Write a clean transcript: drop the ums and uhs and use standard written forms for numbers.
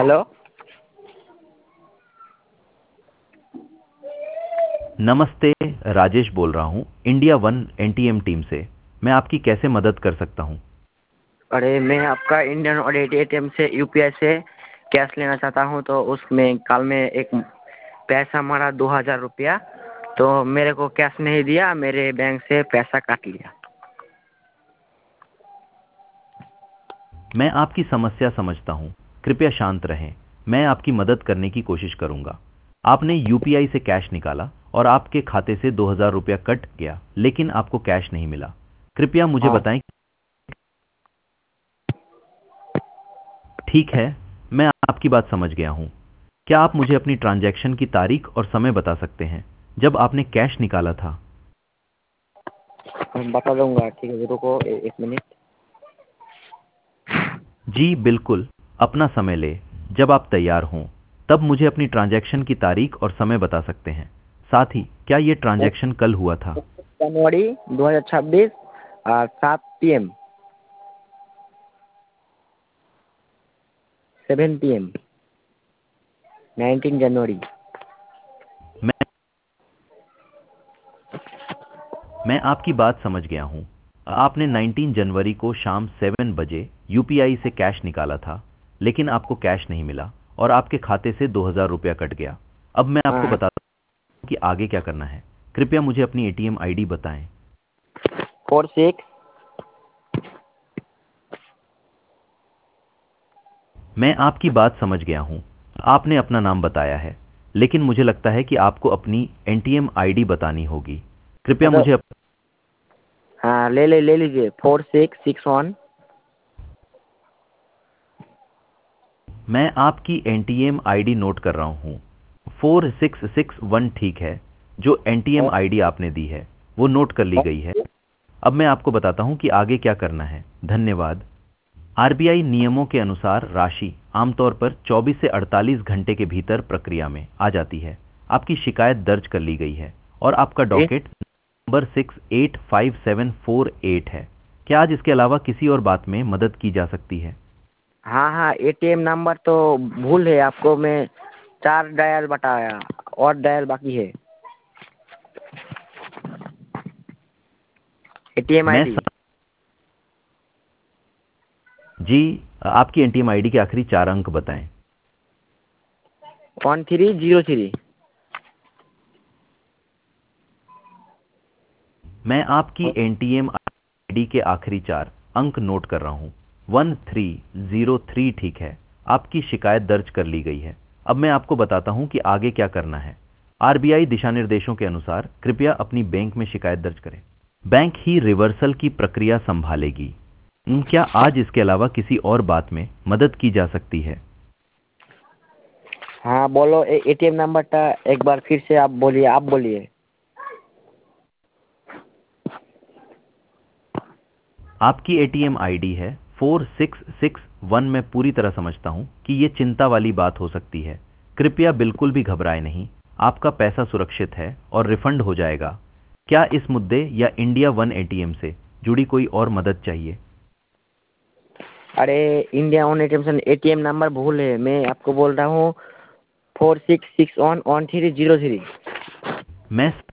Hello. नमस्ते, राजेश बोल रहा हूँ इंडिया वन एनटीएम टीम से। मैं आपकी कैसे मदद कर सकता हूँ? अरे मैं आपका इंडियन ऑडिट एटीएम से यूपीआई से कैश लेना चाहता हूँ, तो उसमें कल में एक पैसा मारा 2000 रुपया, तो मेरे को कैश नहीं दिया, मेरे बैंक से पैसा काट लिया। मैं आपकी समस्या समझता हूँ। कृपया शांत रहें। मैं आपकी मदद करने की कोशिश करूँगा। आपने यूपीआई से कैश निकाला और आपके खाते से 2000 रुपया कट गया, लेकिन आपको कैश नहीं मिला। कृपया मुझे हाँ। बताएं। ठीक है, मैं आपकी बात समझ गया हूँ। क्या आप मुझे अपनी ट्रांजैक्शन की तारीख और समय बता सकते हैं जब आपने कैश निकाला था? मैं बता दूंगा, ठीक है, रुको एक मिनट। जी बिल्कुल, अपना समय ले। जब आप तैयार हों तब मुझे अपनी ट्रांजैक्शन की तारीख और समय बता सकते हैं। साथ ही क्या ये ट्रांजैक्शन कल हुआ था? जनवरी 2026 7 PM, 7 PM, 19 जनवरी। मैं मैं आपकी बात समझ गया हूँ। आपने 19 जनवरी को शाम 7 बजे यूपीआई से कैश निकाला था, लेकिन आपको कैश नहीं मिला और आपके खाते से 2000 रुपया कट गया। अब मैं आपको हाँ। बताता हूँ कि आगे क्या करना है। कृपया मुझे अपनी एटीएम आईडी बताएं। 46। मैं आपकी बात समझ गया हूँ। आपने अपना नाम बताया है, लेकिन मुझे लगता है कि आपको अपनी एनटीएम आईडी बतानी होगी। कृपया मतलब मुझे हाँ, ले लीजिए 4661। मैं आपकी एनटीएम आईडी नोट कर रहा हूँ। 4661 ठीक है। जो एनटीएम आईडी आपने दी है वो नोट कर ली गई है। अब मैं आपको बताता हूँ कि आगे क्या करना है। धन्यवाद। आरबीआई नियमों के अनुसार राशि आमतौर पर 24 से 48 घंटे के भीतर प्रक्रिया में आ जाती है। आपकी शिकायत दर्ज कर ली गई है और आपका डॉकेट नंबर 685748 है। क्या आज इसके अलावा किसी और बात में मदद की जा सकती है? हाँ हाँ, एटीएम नंबर तो भूल है आपको, मैं 4 डायल बताया और डायल बाकी है। एटीएम मैं आईडी जी, आपकी एनटीएम आईडी के आखिरी 4 अंक बताएं। 1303। मैं आपकी एनटीएम आईडी के आखिरी 4 अंक नोट कर रहा हूँ। 1303 ठीक है। आपकी शिकायत दर्ज कर ली गई है। अब मैं आपको बताता हूँ कि आगे क्या करना है। आरबीआई दिशा निर्देशों के अनुसार कृपया अपनी बैंक में शिकायत दर्ज करें। बैंक ही रिवर्सल की प्रक्रिया संभालेगी। क्या आज इसके अलावा किसी और बात में मदद की जा सकती है? हाँ बोलो, एटीएम नंबर था, एक बार फिर से आप बोलिए। आपकी एटीएम आईडी है 4661। मैं पूरी तरह समझता हूँ कि ये चिंता वाली बात हो सकती है। कृपया बिल्कुल भी घबराएं नहीं। आपका पैसा सुरक्षित है और रिफंड हो जाएगा। क्या इस मुद्दे या इंडिया वन एटीएम से जुड़ी कोई और मदद चाहिए? अरे इंडिया वन एटीएम से एटीएम नंबर भूल है, मैं आपको बोल रहा हूँ 46611303। मैं